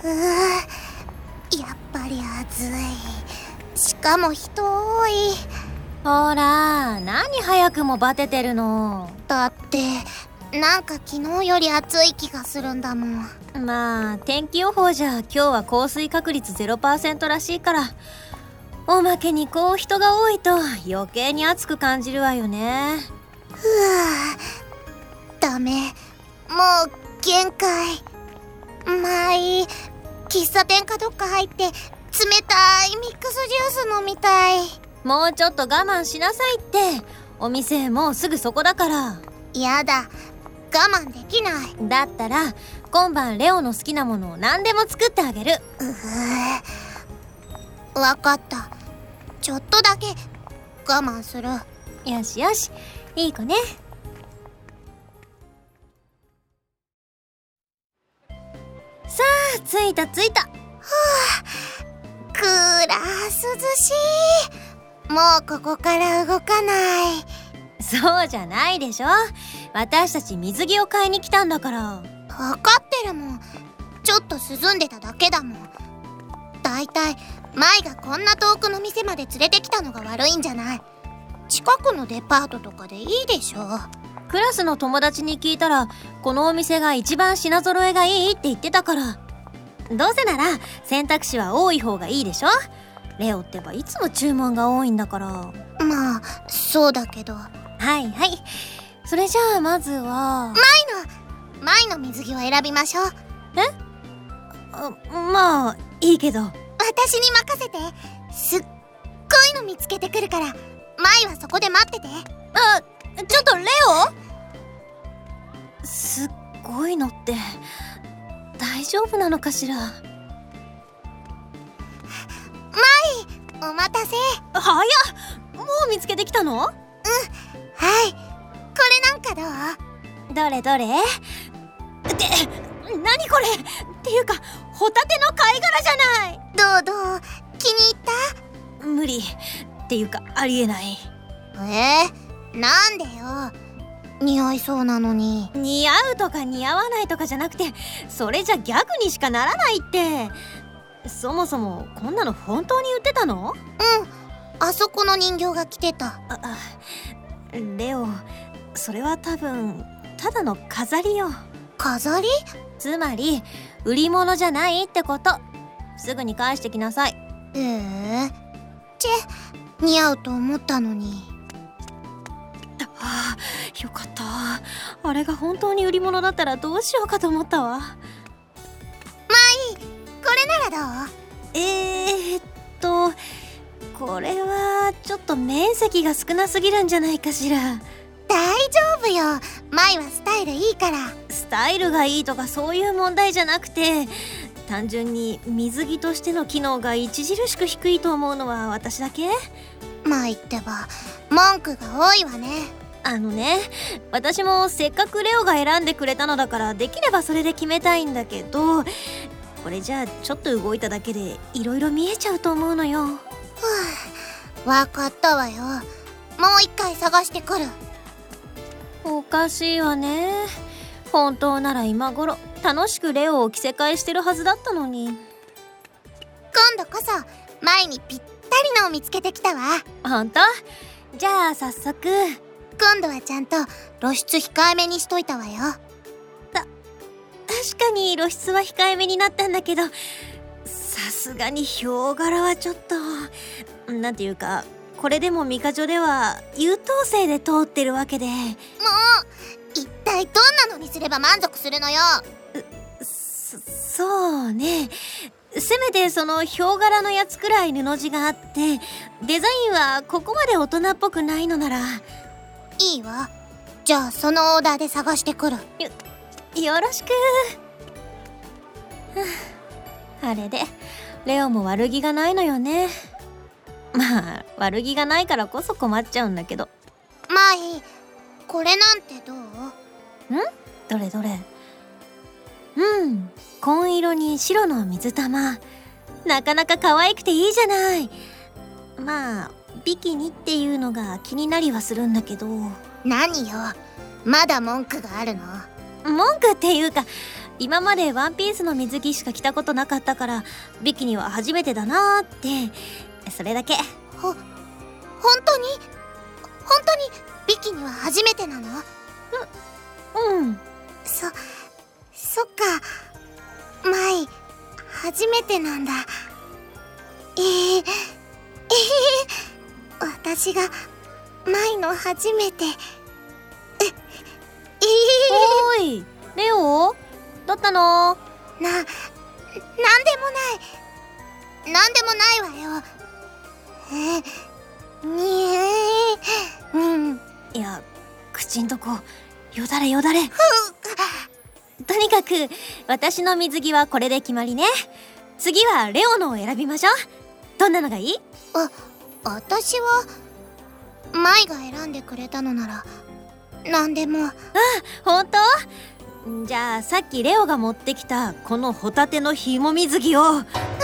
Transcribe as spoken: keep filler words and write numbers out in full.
うー、やっぱり暑い。しかも人多い。 ほら、何早くもバテてるの。 だってなんか昨日より暑い気がするんだもん。 まあ天気予報じゃ今日は降水確率 ゼロパーセント らしいから、おまけにこう人が多いと余計に暑く感じるわよね。 ふぅ、ダメ、もう限界。まあいい、喫茶店かどっか入って冷たいミックスジュース飲みたい。 もうちょっと我慢しなさいって。お店もうすぐそこだから。 やだ、我慢できない。 だったら今晩レオの好きなものを何でも作ってあげる。 うふ、わかった。ちょっとだけ我慢する。 よしよし、いい子ね。さあ着いた着いた。はあ、クーラー涼しい。もうここから動かない。 そうじゃないでしょ。私たち水着を買いに来たんだから。 分かってるもん。ちょっと涼んでただけだもん。だいたい舞がこんな遠くの店まで連れてきたのが悪いんじゃない。近くのデパートとかでいいでしょ。 クラスの友達に聞いたらこのお店が一番品揃えがいいって言ってたから。どうせなら選択肢は多い方がいいでしょ。レオってばいつも注文が多いんだから。 まあそうだけど。 はいはい、それじゃあまずは舞の舞の水着を選びましょう。 えあ、まあいいけど。 私に任せて。すっごいの見つけてくるから舞はそこで待ってて。 あ、ちょっとレオ、すっごいのって大丈夫なのかしら。 舞、お待たせ。 早っ、もう見つけてきたの？うん、 はい。これなんかどう？ どれどれ？って何これっていうかホタテの貝殻じゃない。 どうどう、気に入った？ 無理っていうかありえない。 えー、なんでよ。似合いそうなのに。 似合うとか似合わないとかじゃなくて、それじゃギャグにしかならないって。そもそもこんなの本当に売ってたの？ うん、あそこの人形が着てた。 あ、レオ、それは多分ただの飾りよ。 飾り？ つまり売り物じゃないってこと。すぐに返してきなさい。 ええー、チェ、似合うと思ったのに。 ああ、よかった。あれが本当に売り物だったらどうしようかと思ったわ。 まあいい、これならどう？ えーっとこれはちょっと面積が少なすぎるんじゃないかしら。 大丈夫よ、舞はスタイルいいから。 スタイルがいいとかそういう問題じゃなくて、単純に水着としての機能が著しく低いと思うのは私だけ。 舞ってば文句が多いわね。 あのね、私もせっかくレオが選んでくれたのだからできればそれで決めたいんだけど、これじゃあちょっと動いただけでいろいろ見えちゃうと思うのよ。 ふう、わかったわよ。もう一回探してくる。 おかしいわね。本当なら今頃楽しくレオを着せ替えしてるはずだったのに。 今度こそ舞にぴったりのを見つけてきたわ。 本当？じゃあ早速。 今度はちゃんと露出控えめにしといたわよ。 た、確かに露出は控えめになったんだけど、さすがにヒョウ柄はちょっと、なんていうか、これでもミカジョでは優等生で通ってるわけで。もう一体どんなのにすれば満足するのよ。 そ、そうね、せめてそのヒョウ柄のやつくらい布地があって、デザインはここまで大人っぽくないのなら。 いいわ。じゃあそのオーダーで探してくる。 よ、よろしく。あれでレオも悪気がないのよね。まあ悪気がないからこそ困っちゃうんだけど。 まあいい、これなんてどう？ ん？どれどれ。うん、紺色に白の水玉。なかなか可愛くていいじゃない。まあビキニっていうのが気になりはするんだけど。 何よ、まだ文句があるの？ 文句っていうか、 今までワンピースの水着しか着たことなかったからビキニは初めてだなーって、それだけ。 ほ、本当に本当にビキニは初めてなの？ う、うん。 そ、そっか。マイ、初めてなんだ。えー、えー、私がマイの初めて。え、えー、おーい、レオどったの？ な、なんでもない。なんでもないわよ。え、にえー、うん。 いや、口んとこ、よだれよだれ。とにかく、私の水着はこれで決まりね。次はレオのを選びましょう。どんなのがいい？ あ、私は、マイが選んでくれたのなら、なんでも。 あ、ほんと？じゃあさっきレオが持ってきたこのホタテの紐水着を